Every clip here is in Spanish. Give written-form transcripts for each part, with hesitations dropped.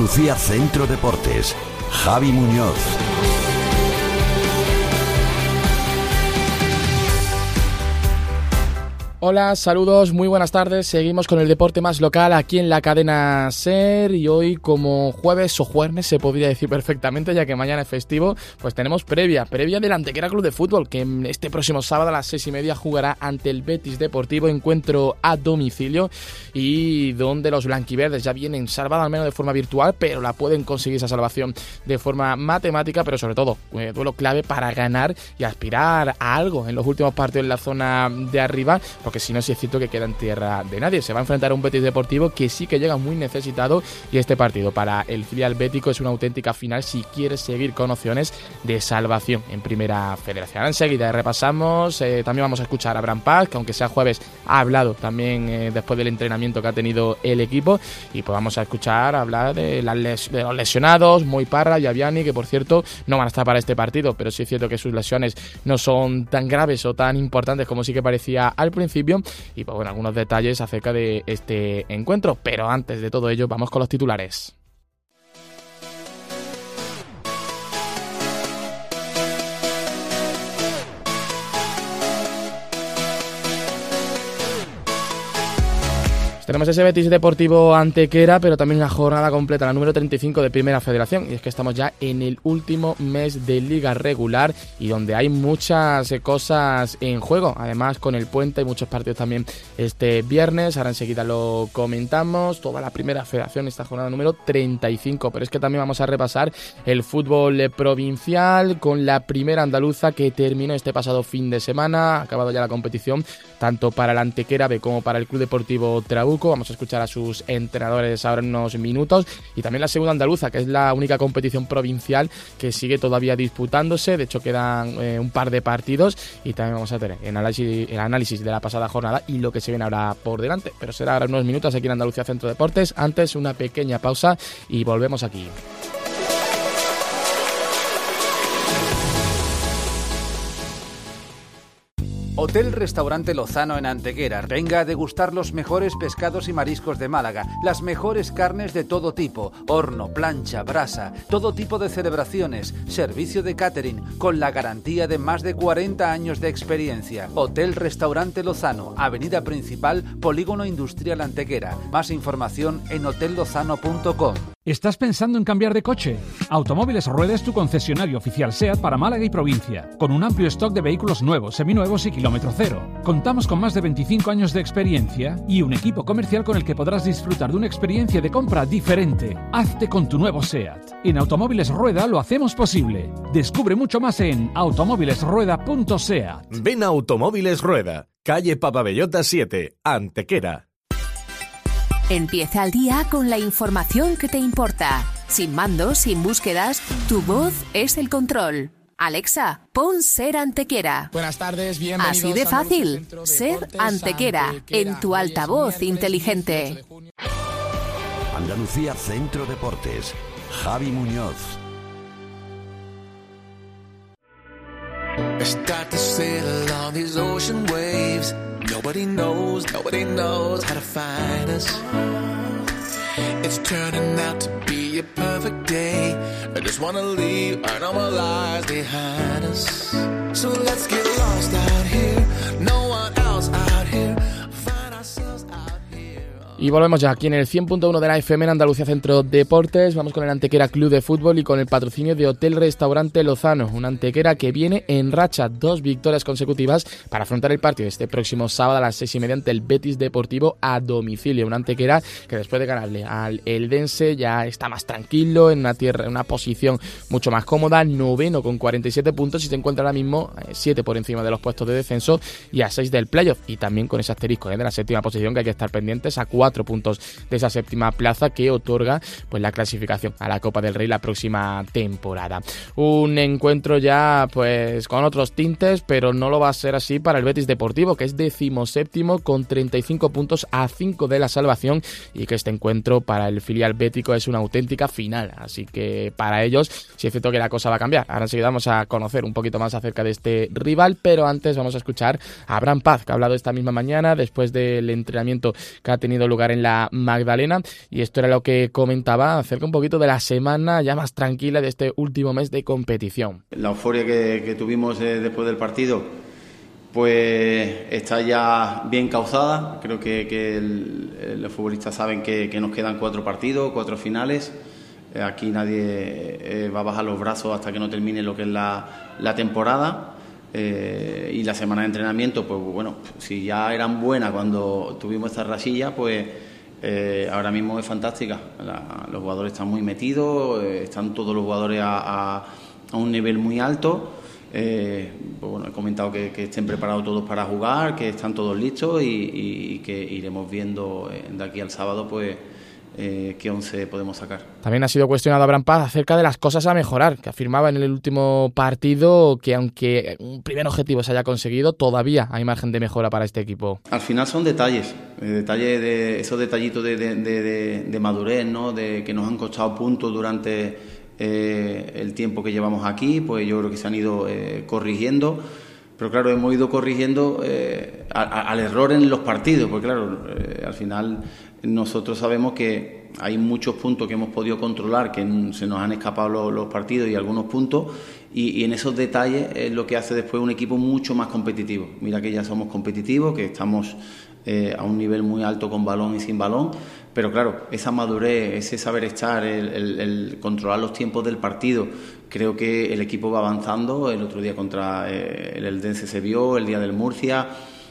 Andalucía Centro Deportes, Javi Muñoz. Hola, saludos, muy buenas tardes. Seguimos con el deporte más local aquí en la cadena SER y hoy, como jueves o jueves se podría decir perfectamente, ya que mañana es festivo, pues tenemos previa del Antequera Club de Fútbol, que este próximo sábado a las 6:30 jugará ante el Betis Deportivo, encuentro a domicilio y donde los blanquiverdes ya vienen salvados al menos de forma virtual, pero la pueden conseguir esa salvación de forma matemática, pero sobre todo duelo clave para ganar y aspirar a algo en los últimos partidos en la zona de arriba, porque si no, sí es cierto que queda en tierra de nadie. Se va a enfrentar a un Betis Deportivo que sí que llega muy necesitado, y este partido para el filial bético es una auténtica final si quiere seguir con opciones de salvación en Primera Federación. Enseguida repasamos, también vamos a escuchar a Abraham Paz, que aunque sea jueves ha hablado también después del entrenamiento que ha tenido el equipo, y pues vamos a escuchar hablar de los lesionados, Moi Parra y Aviani, que por cierto no van a estar para este partido, pero sí es cierto que sus lesiones no son tan graves o tan importantes como sí que parecía al principio. Y pues bueno, algunos detalles acerca de este encuentro, pero antes de todo ello vamos con los titulares. Tenemos ese Betis Deportivo Antequera, pero también la jornada completa, la número 35 de Primera Federación, y es que estamos ya en el último mes de liga regular y donde hay muchas cosas en juego, además con el puente hay muchos partidos también este viernes, ahora enseguida lo comentamos, toda la Primera Federación, esta jornada número 35, pero es que también vamos a repasar el fútbol provincial con la primera andaluza que terminó este pasado fin de semana, ha acabado ya la competición, tanto para el Antequera B como para el Club Deportivo Trabuco. Vamos a escuchar a sus entrenadores ahora en unos minutos, y también la segunda andaluza, que es la única competición provincial que sigue todavía disputándose. De hecho quedan un par de partidos, y también vamos a tener el análisis de la pasada jornada y lo que se viene ahora por delante, pero será ahora unos minutos aquí en Andalucía Centro Deportes. Antes una pequeña pausa y volvemos aquí. Hotel Restaurante Lozano en Antequera. Venga a degustar los mejores pescados y mariscos de Málaga, las mejores carnes de todo tipo, horno, plancha, brasa, todo tipo de celebraciones, servicio de catering, con la garantía de más de 40 años de experiencia. Hotel Restaurante Lozano, Avenida Principal, Polígono Industrial Antequera. Más información en hotellozano.com. ¿Estás pensando en cambiar de coche? Automóviles Rueda es tu concesionario oficial SEAT para Málaga y provincia, con un amplio stock de vehículos nuevos, seminuevos y kilómetro cero. Contamos con más de 25 años de experiencia y un equipo comercial con el que podrás disfrutar de una experiencia de compra diferente. Hazte con tu nuevo SEAT. En Automóviles Rueda lo hacemos posible. Descubre mucho más en automóvilesrueda.seat. Ven a Automóviles Rueda, calle Papabellota 7, Antequera. Empieza el día con la información que te importa. Sin mandos, sin búsquedas, tu voz es el control. Alexa, pon Ser Antequera. Buenas tardes, bienvenidos. Así de fácil, Ser Antequera, en tu altavoz inteligente. Andalucía Centro Deportes, Javi Muñoz. Start to sail on these ocean waves. Nobody knows how to find us. It's turning out to be a perfect day. I just wanna leave our normal lives behind us. So let's get lost out here. No one else out here. Find ourselves out here. Y volvemos ya aquí en el 100.1 de la FM en Andalucía Centro Deportes. Vamos con el Antequera Club de Fútbol y con el patrocinio de Hotel Restaurante Lozano. Una Antequera que viene en racha, 2 victorias consecutivas para afrontar el partido este próximo sábado a las 6:30 ante el Betis Deportivo a domicilio. Una Antequera que después de ganarle al Eldense ya está más tranquilo, en una posición mucho más cómoda, noveno con 47 puntos y se encuentra ahora mismo 7 por encima de los puestos de descenso y a 6 del playoff, y también con ese asterisco de la séptima posición, que hay que estar pendientes, a 4 puntos de esa séptima plaza que otorga pues la clasificación a la Copa del Rey la próxima temporada. Un encuentro ya pues con otros tintes, pero no lo va a ser así para el Betis Deportivo, que es 17º con 35 puntos a 5 de la salvación, y que este encuentro para el filial bético es una auténtica final, así que para ellos sí es cierto que la cosa va a cambiar. Ahora enseguida vamos a conocer un poquito más acerca de este rival, pero antes vamos a escuchar a Abraham Paz, que ha hablado esta misma mañana después del entrenamiento que ha tenido lugar lugar en la Magdalena, y esto era lo que comentaba acerca un poquito de la semana ya más tranquila de este último mes de competición. La euforia que tuvimos después del partido pues está ya bien causada. Creo que los futbolistas saben que nos quedan 4 partidos, 4 finales. Aquí nadie va a bajar los brazos hasta que no termine lo que es la temporada. Y la semana de entrenamiento, pues bueno, si ya eran buenas cuando tuvimos esta rachilla, pues ahora mismo es fantástica. Los jugadores están muy metidos, están todos los jugadores a un nivel muy alto. Pues bueno, he comentado que estén preparados todos para jugar, que están todos listos y que iremos viendo de aquí al sábado pues qué 11 podemos sacar. También ha sido cuestionado Abraham Paz acerca de las cosas a mejorar, que afirmaba en el último partido que aunque un primer objetivo se haya conseguido, todavía hay margen de mejora para este equipo. Al final son detalles de esos detallitos de madurez, ¿no? De que nos han costado puntos durante el tiempo que llevamos aquí, pues yo creo que se han ido corrigiendo, pero claro, hemos ido corrigiendo al error en los partidos, porque claro, al final nosotros sabemos que hay muchos puntos que hemos podido controlar, que se nos han escapado los partidos y algunos puntos, y en esos detalles es lo que hace después un equipo mucho más competitivo. Mira que ya somos competitivos, que estamos a un nivel muy alto con balón y sin balón, pero claro, esa madurez, ese saber estar, el controlar los tiempos del partido, creo que el equipo va avanzando. El otro día contra el Eldense se vio, el día del Murcia.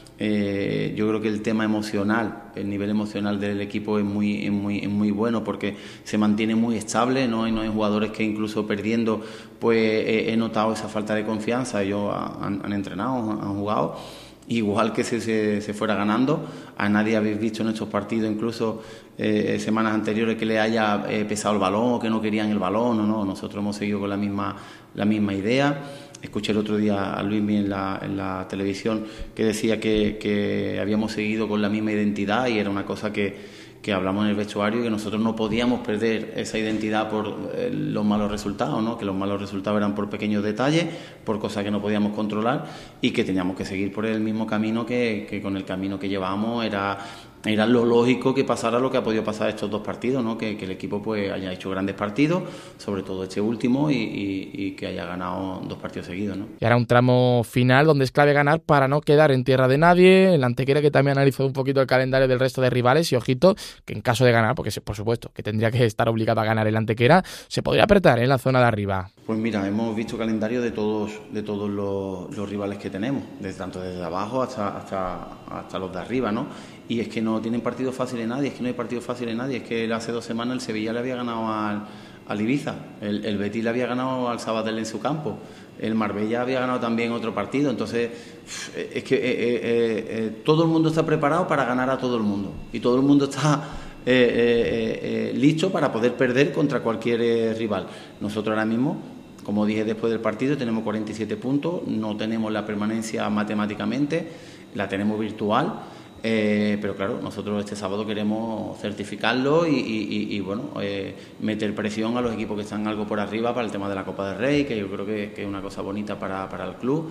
Yo creo que el tema emocional, el nivel emocional del equipo es muy bueno, porque se mantiene muy estable, no hay jugadores que incluso perdiendo, pues he notado esa falta de confianza. Ellos han entrenado, han jugado, igual que se fuera ganando. A nadie habéis visto en estos partidos, incluso semanas anteriores, que le haya pesado el balón o que no querían el balón. No, nosotros hemos seguido con la misma idea. Escuché el otro día a Luismi en la televisión que decía que habíamos seguido con la misma identidad, y era una cosa que hablamos en el vestuario, que nosotros no podíamos perder esa identidad por los malos resultados, ¿no? Que los malos resultados eran por pequeños detalles, por cosas que no podíamos controlar, y que teníamos que seguir por el mismo camino que con el camino que llevábamos era lo lógico que pasara lo que ha podido pasar estos 2 partidos, ¿no? Que el equipo pues haya hecho grandes partidos, sobre todo este último, y que haya ganado 2 partidos seguidos, ¿no? Y ahora un tramo final donde es clave ganar para no quedar en tierra de nadie. El Antequera, que también ha analizado un poquito el calendario del resto de rivales, y ojito, que en caso de ganar, porque por supuesto que tendría que estar obligado a ganar el Antequera, se podría apretar en la zona de arriba. Pues mira, hemos visto calendario de todos los rivales que tenemos, tanto desde abajo hasta los de arriba, ¿no? Y es que no tienen partido fácil en nadie, es que no hay partido fácil en nadie. Es que hace 2 semanas el Sevilla le había ganado al Ibiza, el Betis le había ganado al Sabadell en su campo, el Marbella había ganado también otro partido. Entonces es que todo el mundo está preparado para ganar a todo el mundo, y todo el mundo está listo para poder perder contra cualquier rival. Nosotros ahora mismo, como dije después del partido, tenemos 47 puntos, no tenemos la permanencia matemáticamente, la tenemos virtual. Pero claro, nosotros este sábado queremos certificarlo y bueno, meter presión a los equipos que están algo por arriba para el tema de la Copa del Rey, que yo creo que es una cosa bonita para el club.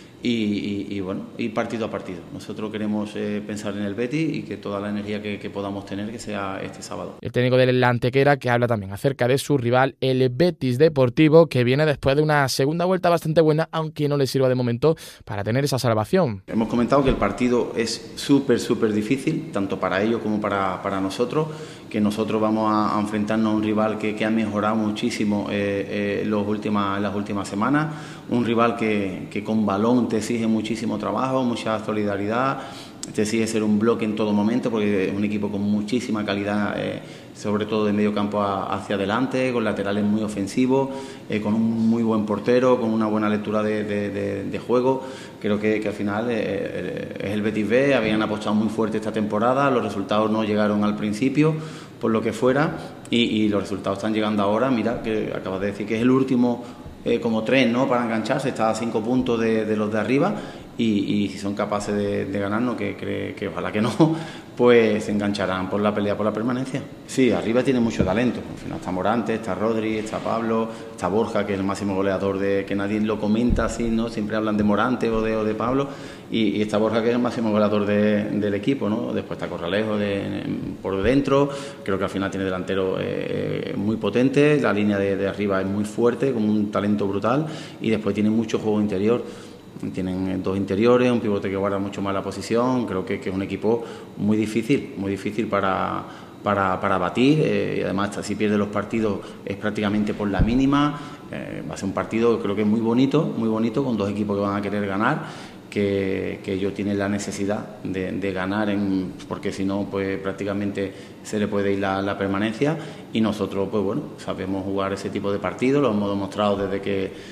Y bueno, ir partido a partido. Nosotros queremos pensar en el Betis y que toda la energía que podamos tener que sea este sábado. El técnico del Antequera, que habla también acerca de su rival, el Betis Deportivo, que viene después de una segunda vuelta bastante buena, aunque no le sirva de momento para tener esa salvación. Hemos comentado que el partido es súper difícil, tanto para ellos como para nosotros, que nosotros vamos a enfrentarnos a un rival que ha mejorado muchísimo en las últimas semanas, un rival que con balón te exige muchísimo trabajo, mucha solidaridad, te exige ser un bloque en todo momento, porque es un equipo con muchísima calidad, sobre todo de medio campo hacia adelante, con laterales muy ofensivos, con un muy buen portero, con una buena lectura de juego. Creo que al final es el Betis B, habían apostado muy fuerte esta temporada, los resultados no llegaron al principio, por lo que fuera, y los resultados están llegando ahora. Mira, que acabas de decir que es el último como tren, ¿no?, para engancharse, está a 5 puntos de los de arriba, y si son capaces de ganarnos, que ojalá que no, pues se engancharán por la pelea por la permanencia. Sí, arriba tiene mucho talento. Al final está Morante, está Rodri, está Pablo, está Borja, que es el máximo goleador que nadie lo comenta así, ¿no? Siempre hablan de Morante o de Pablo, y está Borja, que es el máximo goleador del equipo, ¿no? Después está Corralejo por dentro. Creo que al final tiene delantero muy potente, la línea de arriba es muy fuerte, con un talento brutal, y después tiene mucho juego interior. Tienen 2 interiores, un pivote que guarda mucho más la posición. Creo que es un equipo muy difícil para batir, y además si pierde los partidos es prácticamente por la mínima. Va a ser un partido, creo que muy bonito, con 2 equipos que van a querer ganar, que ellos tienen la necesidad de ganar, porque si no, pues prácticamente se le puede ir la permanencia, y nosotros, pues bueno, sabemos jugar ese tipo de partidos, lo hemos demostrado desde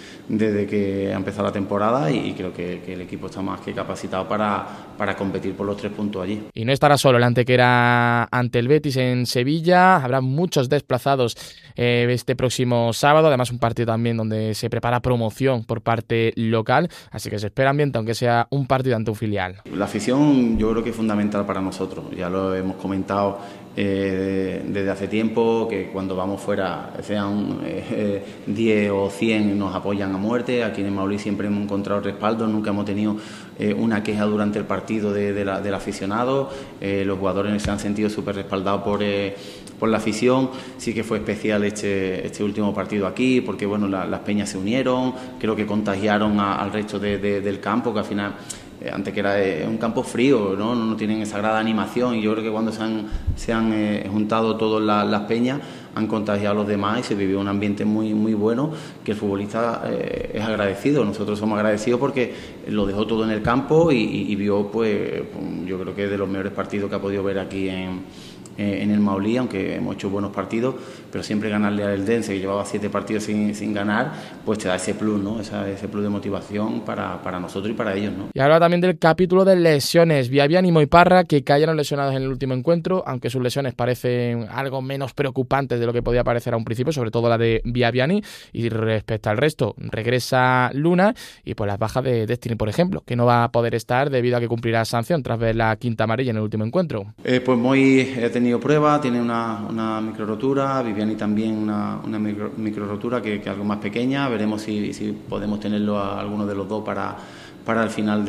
que ha empezado la temporada, y creo que el equipo está más que capacitado para competir por los 3 puntos allí. Y no estará solo el Antequera ante el Betis en Sevilla, habrá muchos desplazados este próximo sábado, además un partido también donde se prepara promoción por parte local, así que se espera ambiente, aunque sea un partido ante un filial. La afición yo creo que es fundamental para nosotros, ya lo hemos comentado desde hace tiempo, que cuando vamos fuera, sean 10 o 100, nos apoyan a muerte. Aquí en el Maulí siempre hemos encontrado respaldo, nunca hemos tenido una queja durante el partido del aficionado. Los jugadores se han sentido súper respaldados por la afición. Sí que fue especial este último partido aquí, porque bueno, las peñas se unieron, creo que contagiaron al resto del campo, que al final Antequera es un campo frío, no tienen esa grada animación, y yo creo que cuando se han juntado todas las peñas han contagiado a los demás, y se vivió un ambiente muy bueno, que el futbolista es agradecido. Nosotros somos agradecidos porque lo dejó todo en el campo y vio, pues yo creo que es de los mejores partidos que ha podido ver aquí en el Maulí, aunque hemos hecho buenos partidos, pero siempre ganarle al Eldense, que llevaba 7 partidos sin ganar, pues te da ese plus, ¿no? Ese plus de motivación para nosotros y para ellos, ¿no? Y ahora también del capítulo de lesiones. Viabiani y Moiparra, que cayeron lesionados en el último encuentro, aunque sus lesiones parecen algo menos preocupantes de lo que podía parecer a un principio, sobre todo la de Viabiani, y respecto al resto, regresa Luna, y pues las bajas de Destiny, por ejemplo, que no va a poder estar debido a que cumplirá sanción tras ver la quinta amarilla en el último encuentro. Pues Moi ha tenido prueba, tiene una micro rotura, Viviani también una micro rotura que algo más pequeña. Veremos si podemos tenerlo a alguno de los dos para el final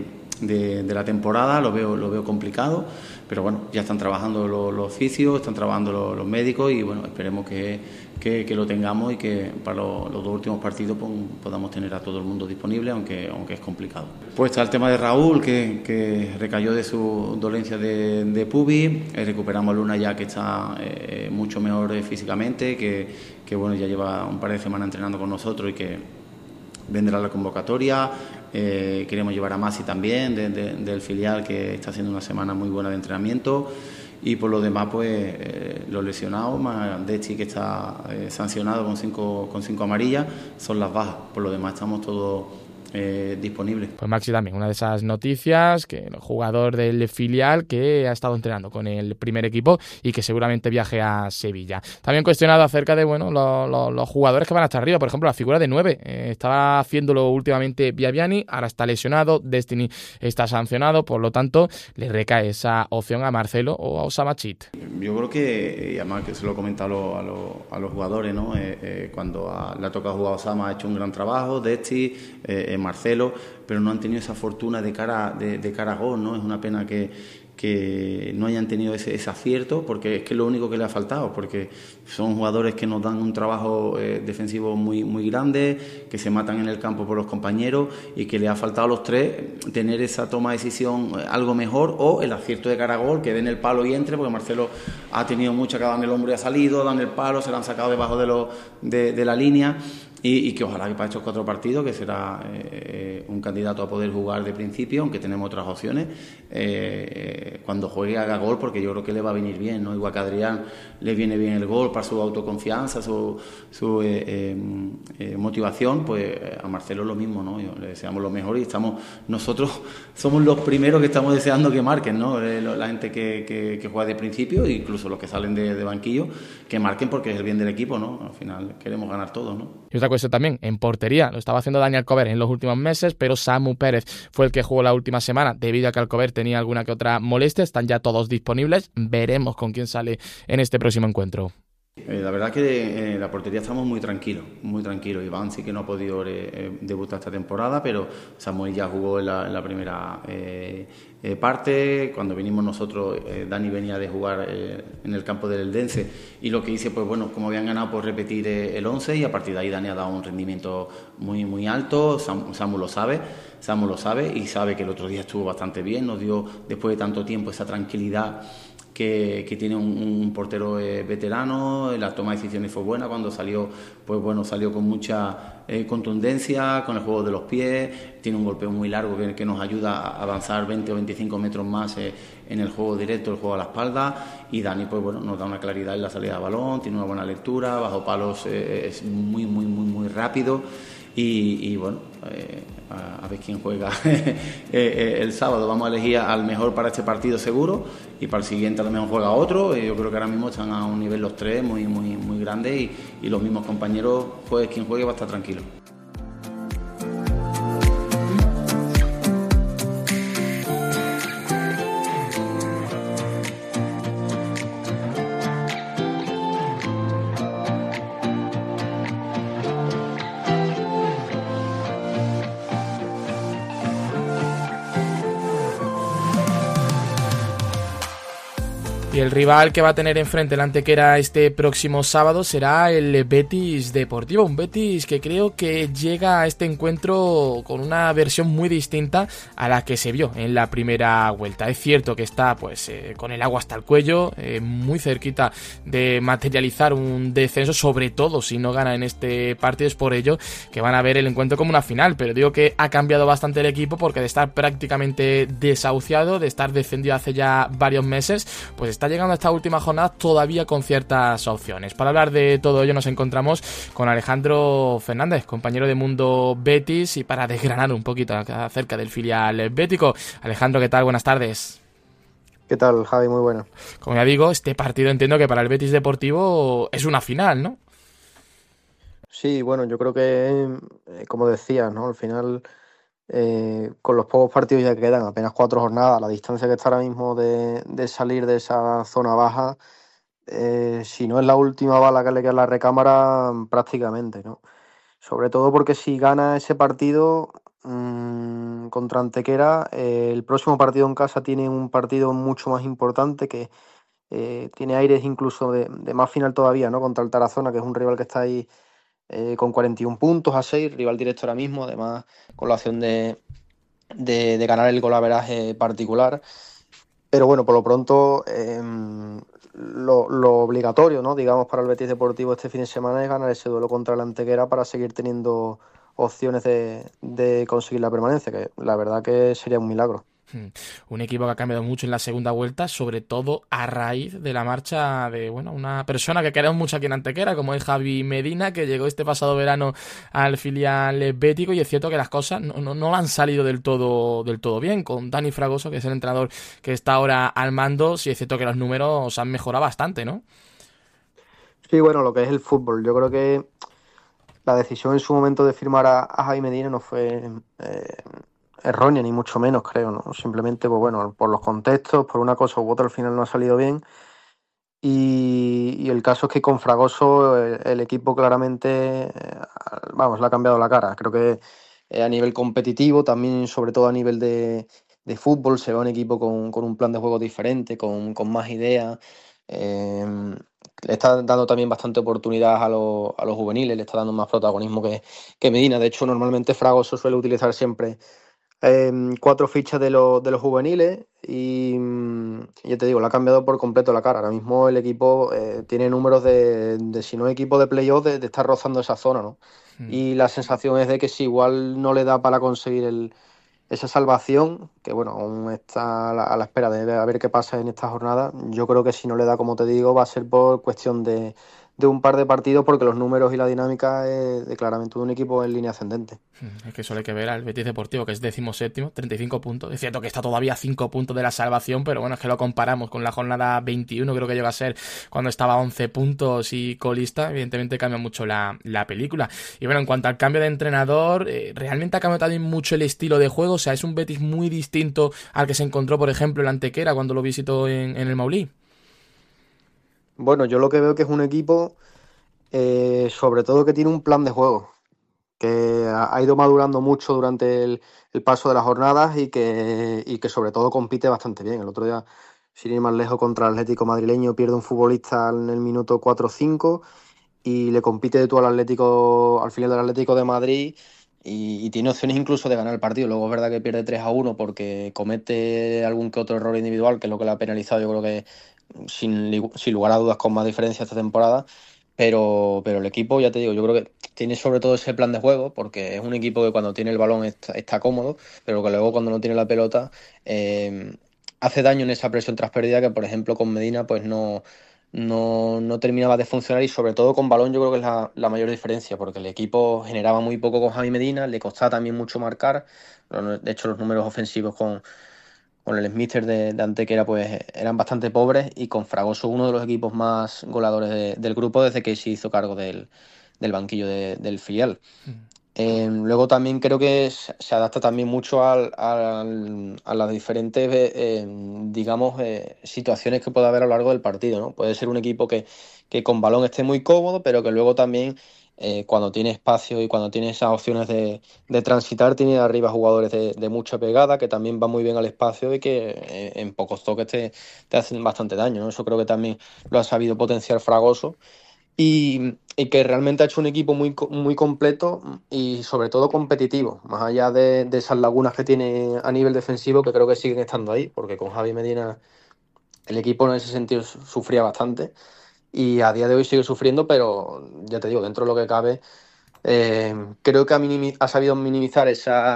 de la temporada. Lo veo complicado, pero bueno, ya están trabajando los fisios, están trabajando los médicos, y bueno, esperemos que lo tengamos, y que para los 2 últimos partidos podamos tener a todo el mundo disponible, aunque es complicado. Pues está el tema de Raúl, que recayó de su dolencia de pubis. Recuperamos a Luna ya, que está mucho mejor físicamente, que bueno, ya lleva un par de semanas entrenando con nosotros y que vendrá a la convocatoria. Queremos llevar a Masi también del filial, que está haciendo una semana muy buena de entrenamiento. Y por lo demás, pues los lesionados, más Dechi, que está sancionado con 5 amarillas, son las bajas. Por lo demás estamos todos disponibles. Pues Maxi también, una de esas noticias, que el jugador del filial que ha estado entrenando con el primer equipo y que seguramente viaje a Sevilla. También cuestionado acerca de los jugadores que van a estar arriba, por ejemplo la figura de 9, estaba haciéndolo últimamente Viabiani, ahora está lesionado, Destiny está sancionado, por lo tanto le recae esa opción a Marcelo o a Osama Chit. Yo creo que, y además que se lo he comentado a los jugadores, ¿no? Cuando le ha tocado jugar a Osama, ha hecho un gran trabajo, Destiny, Marcelo, pero no han tenido esa fortuna de cara a gol, ¿no? Es una pena que no hayan tenido ese acierto, porque es que es lo único que le ha faltado, porque son jugadores que nos dan un trabajo defensivo muy grande, que se matan en el campo por los compañeros, y que le ha faltado a los 3 tener esa toma de decisión algo mejor, o el acierto de cara a gol, que den el palo y entre, porque Marcelo ha tenido mucha que ha dado en el hombro y ha salido, dan el palo, se lo han sacado debajo de la línea. Y que ojalá que para estos 4 partidos, que será un candidato a poder jugar de principio, aunque tenemos otras opciones, cuando juegue haga gol, porque yo creo que le va a venir bien, ¿no? Igual que a Adrián le viene bien el gol para su autoconfianza, su motivación, pues a Marcelo lo mismo, ¿no? Le deseamos lo mejor, y nosotros somos los primeros que estamos deseando que marquen, ¿no? La gente que juega de principio, incluso los que salen de banquillo, que marquen, porque es el bien del equipo, ¿no? Al final queremos ganar todos, ¿no? Y otra puesto también en portería. Lo estaba haciendo Dani Alcover en los últimos meses, pero Samu Pérez fue el que jugó la última semana debido a que Alcover tenía alguna que otra molestia. Están ya todos disponibles. Veremos con quién sale en este próximo encuentro. La verdad que en la portería estamos muy tranquilos, muy tranquilos. Iván sí que no ha podido debutar esta temporada, pero Samuel ya jugó en la primera parte. Cuando vinimos nosotros, Dani venía de jugar en el campo del Eldense, y lo que hice, pues bueno, como habían ganado, pues repetir el 11, y a partir de ahí Dani ha dado un rendimiento muy, muy alto. Samu lo sabe y sabe que el otro día estuvo bastante bien, nos dio después de tanto tiempo esa tranquilidad que tiene un portero veterano. La toma de decisiones fue buena cuando salió, pues bueno, salió con mucha contundencia, con el juego de los pies, tiene un golpeo muy largo que nos ayuda a avanzar 20 o 25 metros más en el juego directo, el juego a la espalda, y Dani, pues bueno, nos da una claridad en la salida de balón, tiene una buena lectura, bajo palos es muy, muy, muy, muy rápido. Y bueno, a ver quién juega el sábado. Vamos a elegir al mejor para este partido seguro, y para el siguiente a lo mejor juega otro. Yo creo que ahora mismo están a un nivel los tres muy, muy, muy grande, y los mismos compañeros, pues quien juegue va a estar tranquilo. Y el rival que va a tener enfrente el Antequera este próximo sábado será el Betis Deportivo. Un Betis que creo que llega a este encuentro con una versión muy distinta a la que se vio en la primera vuelta. Es cierto que está pues con el agua hasta el cuello, muy cerquita de materializar un descenso, sobre todo si no gana en este partido. Es por ello que van a ver el encuentro como una final, pero digo que ha cambiado bastante el equipo, porque de estar prácticamente desahuciado, de estar descendido hace ya varios meses, pues está llegando a esta última jornada todavía con ciertas opciones. Para hablar de todo ello nos encontramos con Alejandro Fernández, compañero de Mundo Betis, y para desgranar un poquito acerca del filial bético. Alejandro, ¿qué tal? Buenas tardes. ¿Qué tal, Javi? Muy bueno. Como ya digo, este partido entiendo que para el Betis Deportivo es una final, ¿no? Sí, bueno, yo creo que, como decías, ¿no? Al final, con los pocos partidos ya que quedan, apenas 4 jornadas, la distancia que está ahora mismo de salir de esa zona baja, si no es la última bala que le queda a la recámara, prácticamente, ¿no? Sobre todo porque si gana ese partido contra Antequera, el próximo partido en casa tiene un partido mucho más importante que tiene aires incluso de más final todavía, ¿no? Contra el Tarazona, que es un rival que está ahí con 41 puntos a 6, rival directo ahora mismo, además con la opción de ganar el golaveraje particular. Pero bueno, por lo pronto lo obligatorio, ¿no? Digamos, para el Betis Deportivo este fin de semana es ganar ese duelo contra el Antequera para seguir teniendo opciones de conseguir la permanencia, que la verdad que sería un milagro. Un equipo que ha cambiado mucho en la segunda vuelta, sobre todo a raíz de la marcha de una persona que queremos mucho aquí en Antequera, como es Javi Medina, que llegó este pasado verano al filial bético, y es cierto que las cosas no han salido del todo bien con Dani Fragoso, que es el entrenador que está ahora al mando. Sí es cierto que los números han mejorado bastante, ¿no? Sí, bueno, lo que es el fútbol, yo creo que la decisión en su momento de firmar a Javi Medina no fue errónea, ni mucho menos, creo, ¿no? Simplemente, pues bueno, por los contextos, por una cosa u otra, al final no ha salido bien. Y el caso es que con Fragoso el equipo claramente, le ha cambiado la cara. Creo que a nivel competitivo, también sobre todo a nivel de fútbol, se ve un equipo con un plan de juego diferente, con más ideas. Le está dando también bastante oportunidad a los juveniles, le está dando más protagonismo que Medina. De hecho, normalmente Fragoso suele utilizar siempre 4 fichas de los juveniles, y ya te digo, le ha cambiado por completo la cara. Ahora mismo el equipo tiene números de si no equipo de playoff, de estar rozando esa zona, ¿no? Y la sensación es de que si igual no le da para conseguir esa salvación, que bueno, aún está a la espera de ver qué pasa en esta jornada. Yo creo que si no le da, como te digo, va a ser por cuestión de de un par de partidos, porque los números y la dinámica es claramente de un equipo en línea ascendente. Es que solo hay que ver al Betis Deportivo, que es 17º, 35 puntos. Es cierto que está todavía a 5 puntos de la salvación, pero bueno, es que lo comparamos con la jornada 21, creo que llega a ser cuando estaba a 11 puntos y colista. Evidentemente cambia mucho la película. Y bueno, en cuanto al cambio de entrenador, realmente ha cambiado también mucho el estilo de juego. O sea, es un Betis muy distinto al que se encontró, por ejemplo, en Antequera cuando lo visitó en el Maulí. Bueno, yo lo que veo que es un equipo, sobre todo que tiene un plan de juego, que ha ido madurando mucho durante el paso de las jornadas y que sobre todo compite bastante bien. El otro día, sin ir más lejos, contra el Atlético madrileño pierde un futbolista en el minuto 4 o 5 y le compite de tú al final del Atlético de Madrid y tiene opciones incluso de ganar el partido. Luego es verdad que pierde 3-1 porque comete algún que otro error individual, que es lo que le ha penalizado, yo creo que sin lugar a dudas con más diferencia esta temporada. Pero el equipo, ya te digo, yo creo que tiene sobre todo ese plan de juego, porque es un equipo que cuando tiene el balón está cómodo, pero que luego cuando no tiene la pelota hace daño en esa presión tras pérdida, que por ejemplo con Medina pues no terminaba de funcionar, y sobre todo con balón yo creo que es la mayor diferencia, porque el equipo generaba muy poco con Javi Medina, le costaba también mucho marcar. De hecho los números ofensivos con el Smithers de Antequera pues eran bastante pobres, y con Fragoso uno de los equipos más goleadores del grupo desde que se hizo cargo del banquillo del filial. Luego también creo que se adapta también mucho a las diferentes digamos situaciones que puede haber a lo largo del partido, ¿no? Puede ser un equipo que con balón esté muy cómodo, pero que luego también cuando tiene espacio y cuando tiene esas opciones de transitar, tiene arriba jugadores de mucha pegada, que también van muy bien al espacio y que en pocos toques te hacen bastante daño, ¿no? Eso creo que también lo ha sabido potenciar Fragoso. Y que realmente ha hecho un equipo muy completo y sobre todo competitivo, más allá de esas lagunas que tiene a nivel defensivo, que creo que siguen estando ahí, porque con Javi Medina el equipo en ese sentido sufría bastante y a día de hoy sigue sufriendo, pero ya te digo, dentro de lo que cabe, creo que ha sabido minimizar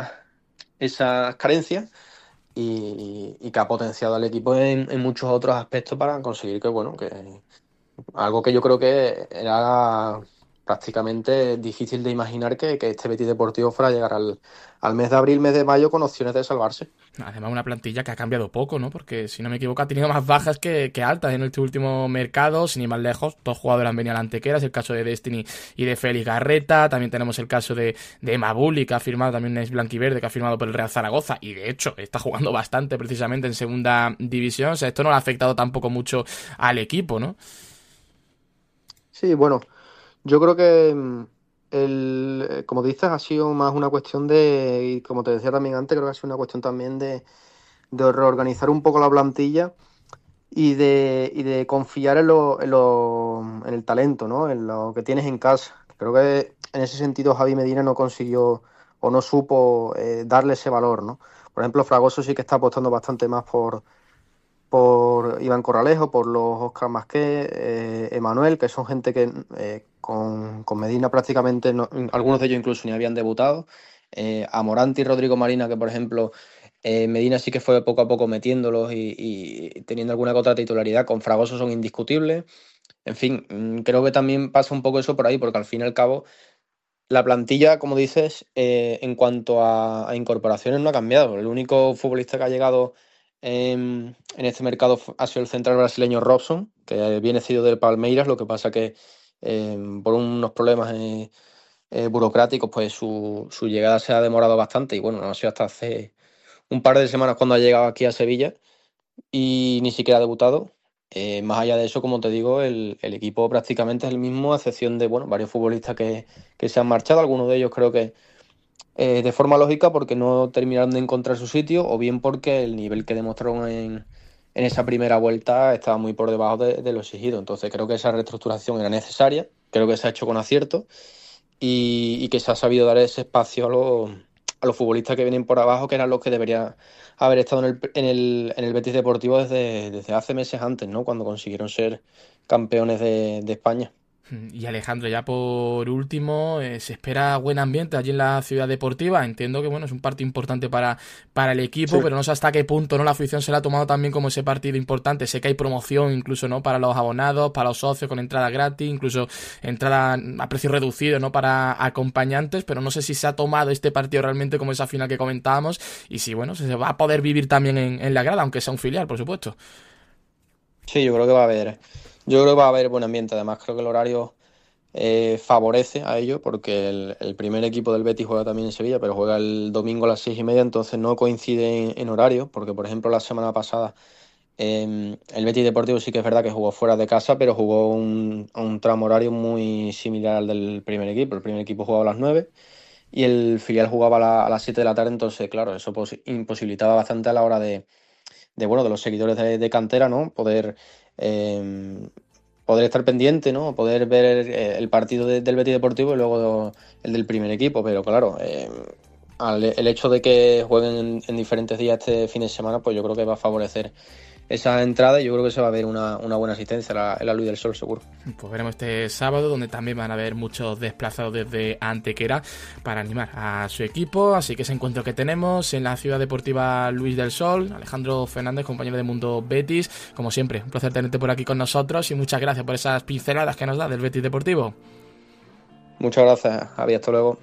esas carencias y que ha potenciado al equipo en muchos otros aspectos para conseguir que, bueno, que algo que yo creo que era prácticamente difícil de imaginar, que este Betis Deportivo fuera a llegar al mes de abril, mes de mayo con opciones de salvarse. Además, una plantilla que ha cambiado poco, ¿no? Porque, si no me equivoco, ha tenido más bajas que altas en este último mercado, sin ir más lejos. Dos jugadores han venido a la Antequera, es el caso de Destiny y de Félix Garreta. También tenemos el caso de Mabuli, que ha firmado, también es blanquiverde, que ha firmado por el Real Zaragoza. Y, de hecho, está jugando bastante, precisamente, en segunda división. O sea, esto no le ha afectado tampoco mucho al equipo, ¿no? Sí, bueno, yo creo que como dices, ha sido más una cuestión y como te decía también antes, creo que ha sido una cuestión también de reorganizar un poco la plantilla y de confiar en el talento, ¿no? En lo que tienes en casa. Creo que en ese sentido Javi Medina no consiguió o no supo darle ese valor, ¿no? Por ejemplo, Fragoso sí que está apostando bastante más por Iván Corralejo, por los Óscar Masqué, Emanuel, que son gente que con Medina prácticamente, algunos de ellos incluso ni habían debutado. A Morante y Rodrigo Marina, que por ejemplo Medina sí que fue poco a poco metiéndolos y teniendo alguna que otra titularidad. Con Fragoso son indiscutibles. En fin, creo que también pasa un poco eso por ahí, porque al fin y al cabo la plantilla, como dices, en cuanto a incorporaciones no ha cambiado. El único futbolista que ha llegado en este mercado ha sido el central brasileño Robson, que viene cedido del Palmeiras. Lo que pasa que por unos problemas burocráticos, pues su llegada se ha demorado bastante, y bueno, no ha sido hasta hace un par de semanas cuando ha llegado aquí a Sevilla y ni siquiera ha debutado. Más allá de eso, como te digo, el equipo prácticamente es el mismo, a excepción de varios futbolistas que se han marchado. Algunos de ellos creo que de forma lógica, porque no terminaron de encontrar su sitio, o bien porque el nivel que demostraron en esa primera vuelta estaba muy por debajo de lo exigido. Entonces creo que esa reestructuración era necesaria, creo que se ha hecho con acierto y que se ha sabido dar ese espacio a los futbolistas que vienen por abajo, que eran los que deberían haber estado en el Betis Deportivo desde hace meses antes, ¿no? Cuando consiguieron ser campeones de España. Y Alejandro, ya por último, se espera buen ambiente allí en la Ciudad Deportiva. Entiendo que bueno, es un partido importante para el equipo, pero no sé hasta qué punto, ¿no?, la afición se la ha tomado también como ese partido importante. Sé que hay promoción incluso, ¿no?, para los abonados, para los socios, con entrada gratis, incluso entrada a precio reducido, ¿no?, para acompañantes, pero no sé si se ha tomado este partido realmente como esa final que comentábamos y si, bueno, se va a poder vivir también en la grada, aunque sea un filial, por supuesto. Sí, yo creo que va a haber buen ambiente. Además, creo que el horario favorece a ello, porque el primer equipo del Betis juega también en Sevilla, pero juega el domingo a las 6:30, entonces no coincide en horario, porque por ejemplo la semana pasada el Betis Deportivo sí que es verdad que jugó fuera de casa, pero jugó a un tramo horario muy similar al del primer equipo. El primer equipo jugaba a las 9 y el filial jugaba a las 7 de la tarde, entonces claro, eso imposibilitaba bastante a la hora de los seguidores de cantera, ¿no? Poder estar pendiente, ¿no? Poder ver el partido del Betis Deportivo y luego el del primer equipo, pero claro, el hecho de que jueguen en diferentes días este fin de semana, pues yo creo que va a favorecer esa entrada y yo creo que se va a ver una buena asistencia en la Luz del Sol, seguro. Pues veremos este sábado, donde también van a haber muchos desplazados desde Antequera para animar a su equipo. Así que ese encuentro que tenemos en la Ciudad Deportiva Luis del Sol. Alejandro Fernández, compañero de Mundo Betis, como siempre, un placer tenerte por aquí con nosotros y muchas gracias por esas pinceladas que nos da del Betis Deportivo. Muchas gracias, Javi, hasta luego.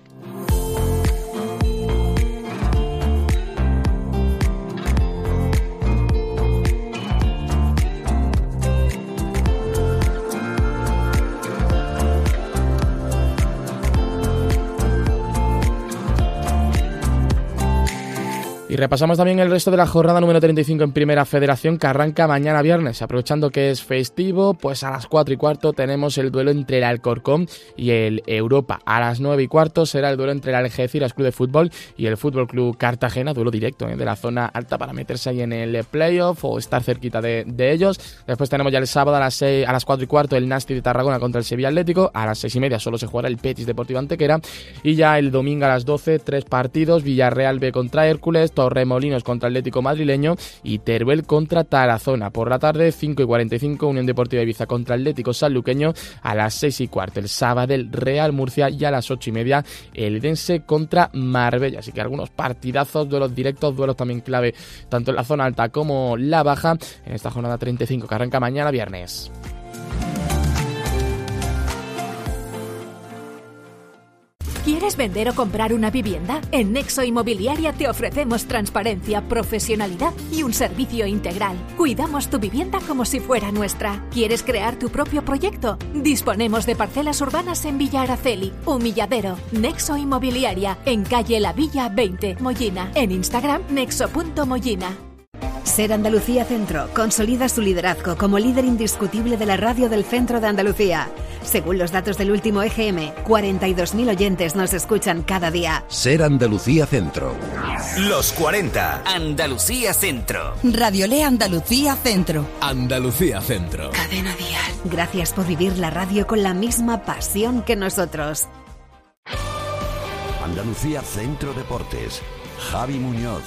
Y repasamos también el resto de la jornada número 35 en Primera Federación, que arranca mañana viernes. Aprovechando que es festivo, pues a las 4:15 tenemos el duelo entre el Alcorcón y el Europa. A las 9:15 será el duelo entre el Algeciras Club de Fútbol y el Fútbol Club Cartagena, duelo directo de la zona alta para meterse ahí en el playoff o estar cerquita de ellos. Después tenemos ya el sábado a las 4:15 el Nasti de Tarragona contra el Sevilla Atlético. A las 6:30 solo se jugará el Betis Deportivo Antequera. Y ya el domingo a las 12, 3 partidos: Villarreal B contra Hércules, Torremolinos contra Atlético Madrileño y Teruel contra Tarazona. Por la tarde, 5:45, Unión Deportiva Ibiza contra Atlético Sanluqueño. A las 6:15 el Sabadell Real Murcia y a las 8:30 el Dense contra Marbella. Así que algunos partidazos, duelos directos, duelos también clave tanto en la zona alta como la baja en esta jornada 35 que arranca mañana viernes. ¿Quieres vender o comprar una vivienda? En Nexo Inmobiliaria te ofrecemos transparencia, profesionalidad y un servicio integral. Cuidamos tu vivienda como si fuera nuestra. ¿Quieres crear tu propio proyecto? Disponemos de parcelas urbanas en Villa Araceli, Humilladero. Nexo Inmobiliaria, en calle La Villa 20, Mollina. En Instagram, nexo.mollina. Ser Andalucía Centro consolida su liderazgo como líder indiscutible de la radio del centro de Andalucía. Según los datos del último EGM, 42.000 oyentes nos escuchan cada día. Ser Andalucía Centro. Los 40. Andalucía Centro. Radiolé Andalucía Centro. Andalucía Centro. Cadena Dial. Gracias por vivir la radio con la misma pasión que nosotros. Andalucía Centro Deportes. Javi Muñoz.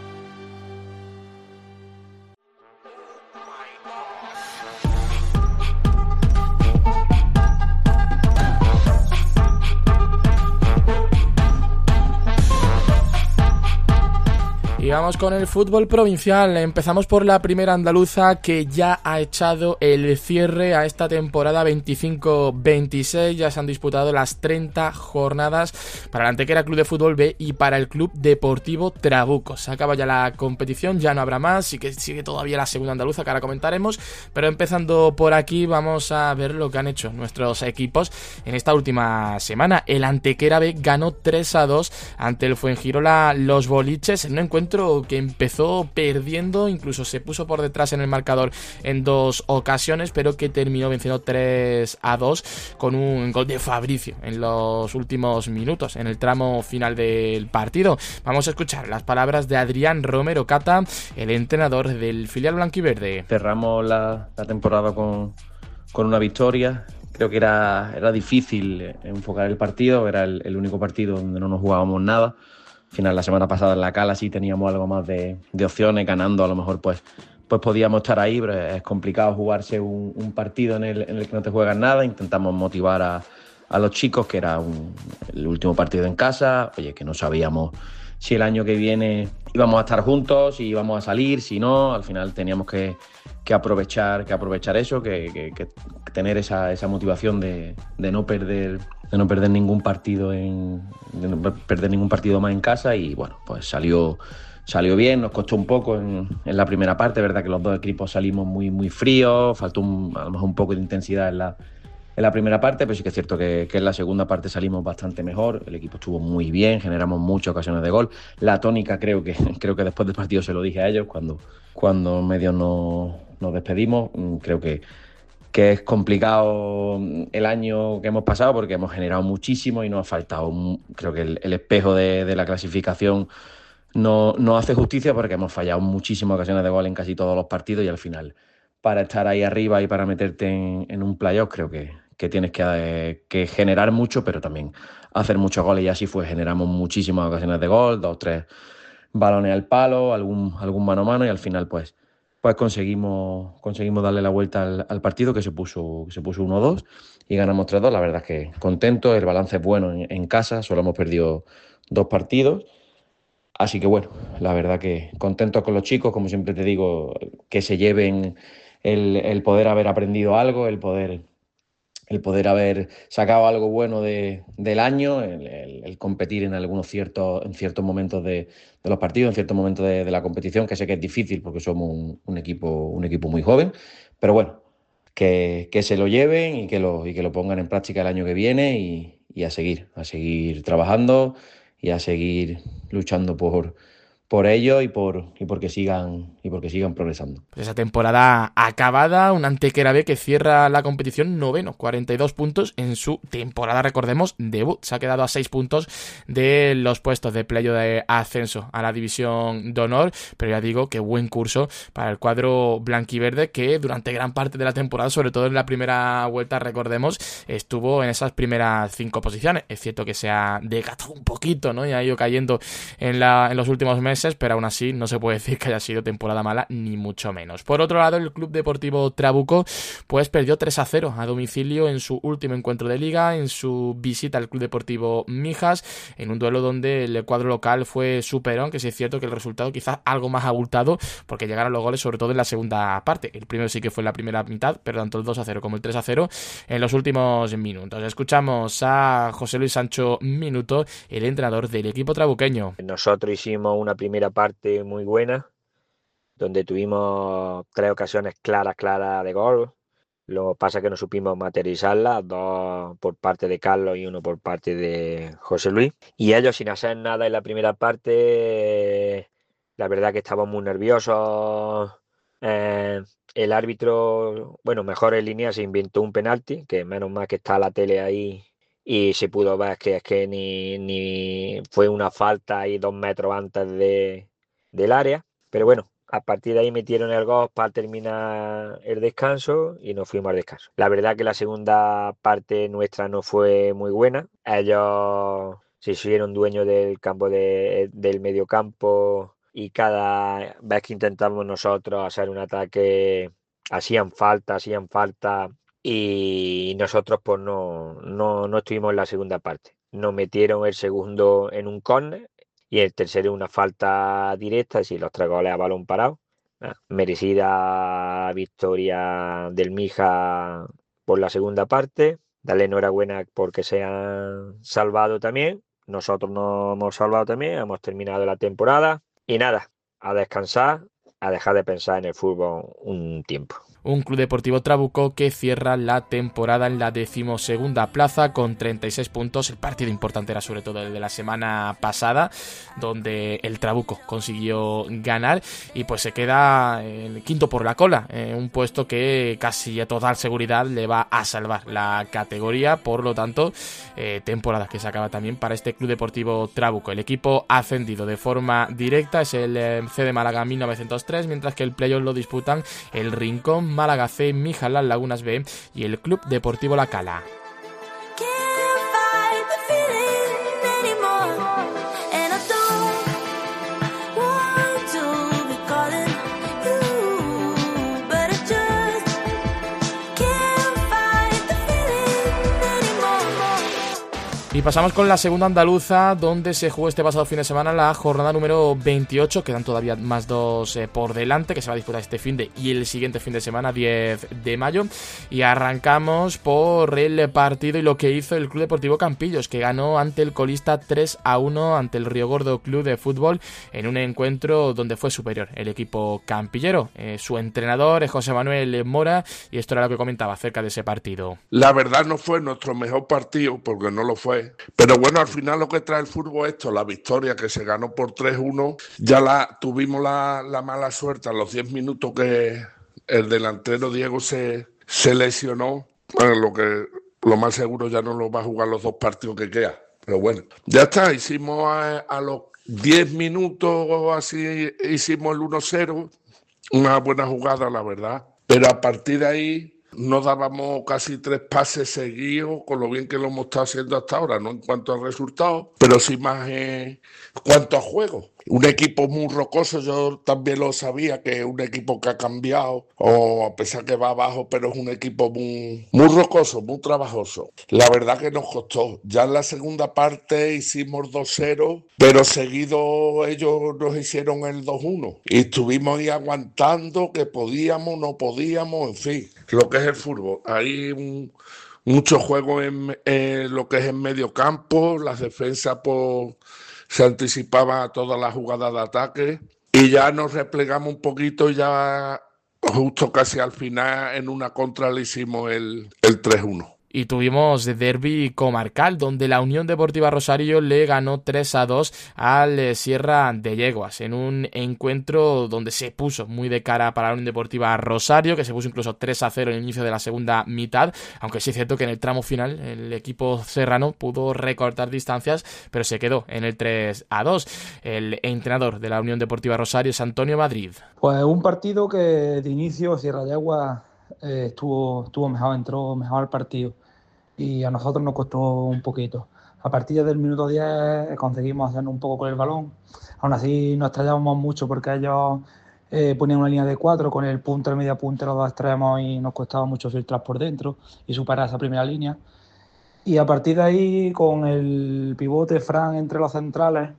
Y vamos con el fútbol provincial. Empezamos por la primera andaluza, que ya ha echado el cierre a esta temporada 25-26. Ya se han disputado las 30 jornadas para el Antequera Club de Fútbol B y para el Club Deportivo Trabuco. Se acaba ya la competición, ya no habrá más, sí que sigue todavía la segunda andaluza, que ahora comentaremos, pero empezando por aquí vamos a ver lo que han hecho nuestros equipos en esta última semana. El Antequera B ganó 3-2 ante el Fuengirola Los Boliches en un encuentro que empezó perdiendo, incluso se puso por detrás en el marcador en 2 ocasiones, pero que terminó venciendo 3-2 con un gol de Fabricio en los últimos minutos, en el tramo final del partido. Vamos a escuchar las palabras de Adrián Romero Cata, el entrenador del filial blanquiverde. Cerramos la temporada con una victoria. Creo que era difícil enfocar el partido, era el único partido donde no nos jugábamos nada. Al final, la semana pasada en la Cala sí teníamos algo más de opciones, ganando a lo mejor pues pues podíamos estar ahí, pero es complicado jugarse un partido en el que no te juegas nada. Intentamos motivar a los chicos, que era el último partido en casa, oye, que no sabíamos si el año que viene íbamos a estar juntos, si íbamos a salir, si no. Al final teníamos que aprovechar eso, que tener esa motivación de no perder ningún partido más en casa. Y bueno, pues salió bien. Nos costó un poco en la primera parte, verdad que los dos equipos salimos muy fríos, faltó a lo mejor un poco de intensidad en la primera parte, pero sí que es cierto que en la segunda parte salimos bastante mejor. El equipo estuvo muy bien, generamos muchas ocasiones de gol. La tónica creo que después del partido se lo dije a ellos cuando medio nos despedimos. Creo que es complicado el año que hemos pasado porque hemos generado muchísimo y nos ha faltado. Creo que el espejo de la clasificación no hace justicia porque hemos fallado muchísimas ocasiones de gol en casi todos los partidos, y al final, para estar ahí arriba y para meterte en un playoff, creo que tienes que generar mucho, pero también hacer muchos goles, y así fue. Generamos muchísimas ocasiones de gol, 2-3 balones al palo, algún mano a mano, y al final pues conseguimos darle la vuelta al partido, que se puso 1-2 y ganamos 3-2. La verdad es que contento, el balance es bueno en casa, solo hemos perdido 2 partidos. Así que bueno, la verdad que contentos con los chicos, como siempre te digo, que se lleven el poder haber aprendido algo, el poder haber sacado algo bueno del año, el competir en ciertos momentos de los partidos, en ciertos momentos de la competición, que sé que es difícil porque somos un equipo muy joven, pero bueno, que se lo lleven y que lo pongan en práctica el año que viene, y a seguir trabajando y a seguir luchando por ello y porque sigan progresando. Pues esa temporada acabada, un Antequera B que cierra la competición noveno, 42 puntos en su temporada, recordemos, debut. Se ha quedado a 6 puntos de los puestos de playoff de ascenso a la División de Honor, pero ya digo que buen curso para el cuadro blanquiverde, que durante gran parte de la temporada, sobre todo en la primera vuelta, recordemos, estuvo en esas primeras 5 posiciones. Es cierto que se ha decatado un poquito, ¿no? Y ha ido cayendo en los últimos meses, pero aún así no se puede decir que haya sido temporada mala, ni mucho menos. Por otro lado, el Club Deportivo Trabuco pues perdió 3-0 a domicilio en su último encuentro de liga, en su visita al Club Deportivo Mijas, en un duelo donde el cuadro local fue superón, que sí es cierto que el resultado quizás algo más abultado, porque llegaron los goles sobre todo en la segunda parte. El primero sí que fue en la primera mitad, pero tanto el 2-0 como el 3-0 en los últimos minutos. Escuchamos a José Luis Sancho Minuto, el entrenador del equipo trabuqueño. Nosotros hicimos una primera parte muy buena, donde tuvimos 3 ocasiones claras de gol. Lo que pasa es que no supimos materializarlas, 2 por parte de Carlos y 1 por parte de José Luis. Y ellos, sin hacer nada en la primera parte, la verdad que estábamos muy nerviosos. El árbitro, mejor en línea, se inventó un penalti, que menos mal que está la tele ahí y se pudo ver que es que ni fue una falta ahí 2 metros antes del área. Pero bueno, a partir de ahí metieron el gol para terminar el descanso y nos fuimos al descanso. La verdad que la segunda parte nuestra no fue muy buena. Ellos se hicieron dueños del campo del mediocampo, y cada vez que intentamos nosotros hacer un ataque hacían falta, y nosotros pues no estuvimos en la segunda parte. Nos metieron el segundo en un córner y el tercero una falta directa, y los 3 goles a balón parado. Merecida victoria del Mija por la segunda parte. Darle enhorabuena porque se han salvado también. Nosotros nos hemos salvado también, hemos terminado la temporada. Y nada, a descansar, a dejar de pensar en el fútbol un tiempo. Un Club Deportivo Trabuco que cierra la temporada en la 12ª plaza con 36 puntos. El partido importante era sobre todo el de la semana pasada, donde el Trabuco consiguió ganar y pues se queda el quinto por la cola, un puesto que casi a total seguridad le va a salvar la categoría. Por lo tanto, temporada que se acaba también para este Club Deportivo Trabuco. El equipo ascendido de forma directa es el CD Málaga 1903, mientras que el playoff lo disputan el Rincón, Málaga C, Mijas Las Lagunas B y el Club Deportivo La Cala. Y pasamos con la segunda andaluza, donde se jugó este pasado fin de semana la jornada número 28. Quedan todavía más dos por delante, que se va a disputar este fin de y el siguiente fin de semana, 10 de mayo. Y arrancamos por el partido y lo que hizo el Club Deportivo Campillos, que ganó ante el colista 3-1 ante el Río Gordo Club de Fútbol, en un encuentro donde fue superior el equipo campillero. Su entrenador es José Manuel Mora, y esto era lo que comentaba acerca de ese partido. La verdad no fue nuestro mejor partido, porque no lo fue. Pero bueno, al final lo que trae el fútbol es esto, la victoria, que se ganó por 3-1. Ya tuvimos la mala suerte a los 10 minutos que el delantero Diego se lesionó. Bueno, lo más seguro ya no lo va a jugar los 2 partidos que quedan. Pero bueno, ya está, hicimos a los 10 minutos así, hicimos el 1-0. Una buena jugada, la verdad. Pero a partir de ahí no dábamos casi 3 pases seguidos, con lo bien que lo hemos estado haciendo hasta ahora, no en cuanto a resultados, pero sí más en cuanto a juego. Un equipo muy rocoso, yo también lo sabía, que es un equipo que ha cambiado, o a pesar que va abajo, pero es un equipo muy rocoso, muy trabajoso. La verdad que nos costó. Ya en la segunda parte hicimos 2-0, pero seguido ellos nos hicieron el 2-1. Y estuvimos ahí aguantando, que podíamos, no podíamos, en fin, lo que es el fútbol. Hay mucho juego en lo que es en medio campo, las defensas se anticipaba a todas las jugadas de ataque y ya nos replegamos un poquito, ya justo casi al final en una contra le hicimos el 3-1. Y tuvimos derbi comarcal, donde la Unión Deportiva Rosario le ganó 3-2 al Sierra de Yeguas, en un encuentro donde se puso muy de cara para la Unión Deportiva Rosario, que se puso incluso 3-0 en el inicio de la segunda mitad, aunque sí es cierto que en el tramo final el equipo serrano pudo recortar distancias, pero se quedó en el 3-2. El entrenador de la Unión Deportiva Rosario es Antonio Madrid. Pues un partido que de inicio Sierra de Yeguas estuvo mejor, entró mejor al partido y a nosotros nos costó un poquito. A partir del minuto 10 conseguimos hacernos un poco con el balón. Aún así nos estrellábamos mucho porque ellos ponían una línea de 4 con el punto, el media punta, los 2 extremos, y nos costaba mucho filtrar por dentro y superar esa primera línea. Y a partir de ahí, con el pivote Fran entre los centrales,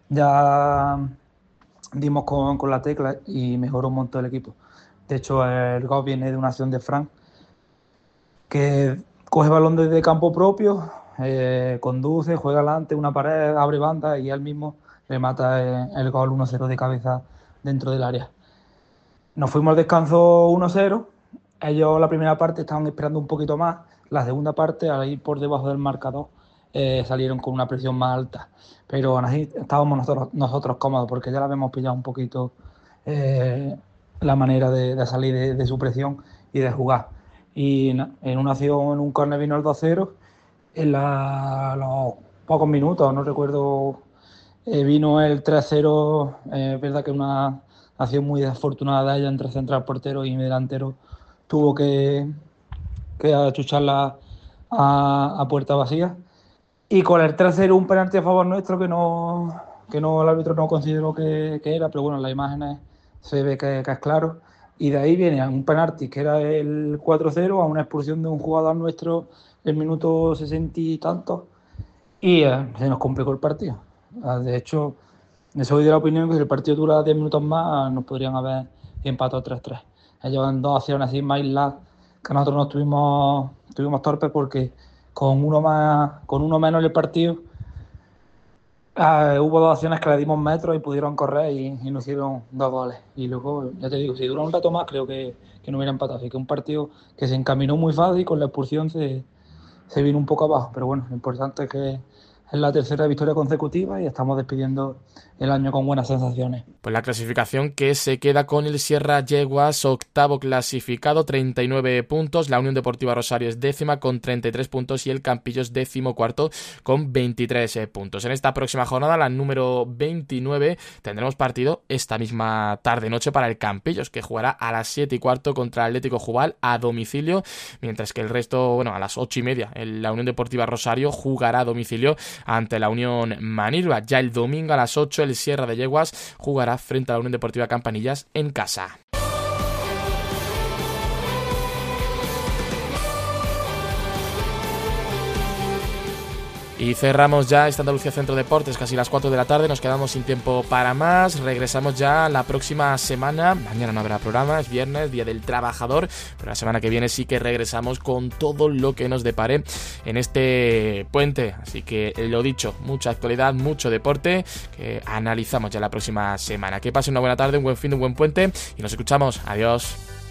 ya dimos con la tecla y mejoró un montón el equipo. De hecho, el gol viene de una acción de Fran, que coge balón desde campo propio, conduce, juega adelante, una pared, abre banda y él mismo le mata el gol 1-0 de cabeza dentro del área. Nos fuimos al descanso 1-0. Ellos la primera parte estaban esperando un poquito más. La segunda parte, al ir por debajo del marcador, salieron con una presión más alta. Pero aún así estábamos nosotros cómodos, porque ya la habíamos pillado un poquito la manera de salir de su presión y de jugar. Y en una acción, en un córner vino el 2-0. En los pocos minutos, no recuerdo, vino el 3-0. Es verdad que una acción muy desafortunada de ella entre central, portero y delantero. Tuvo que achucharla a puerta vacía. Y con el 3-0, un penalti a favor nuestro que no el árbitro no consideró que era, pero bueno, en las imágenes se ve que es claro. Y de ahí viene un penalti que era el 4-0 a una expulsión de un jugador nuestro en el minuto 60 y tantos, y se nos complicó el partido. De hecho, soy de la opinión que si el partido dura 10 minutos más nos podrían haber empatado 3-3. Ellos en 2 acciones así más aisladas, que nosotros nos tuvimos torpes, porque con uno menos en el partido hubo 2 acciones que le dimos metros y pudieron correr y nos hicieron 2 goles. Y luego, ya te digo, si dura un rato más, creo que no hubiera empatado. Así que un partido que se encaminó muy fácil y con la expulsión se vino un poco abajo. Pero bueno, lo importante es que es la tercera victoria consecutiva y estamos despidiendo el año con buenas sensaciones. Pues la clasificación que se queda con el Sierra Yeguas, octavo clasificado, 39 puntos. La Unión Deportiva Rosario es décima con 33 puntos y el Campillos 14º con 23 puntos. En esta próxima jornada, la número 29, tendremos partido esta misma tarde-noche para el Campillos, que jugará a las 7:15 contra el Atlético Jubal a domicilio, mientras que el resto, a las 8:30, la Unión Deportiva Rosario jugará a domicilio ante la Unión Manilva. Ya el domingo a las 8, el Sierra de Yeguas jugará frente a la Unión Deportiva Campanillas en casa. Y cerramos ya esta Andalucía Centro Deportes, casi las 4 de la tarde, nos quedamos sin tiempo para más, regresamos ya la próxima semana, mañana no habrá programa, es viernes, Día del Trabajador, pero la semana que viene sí que regresamos con todo lo que nos depare en este puente, así que lo dicho, mucha actualidad, mucho deporte, que analizamos ya la próxima semana. Que pasen una buena tarde, un buen fin de un buen puente y nos escuchamos, adiós.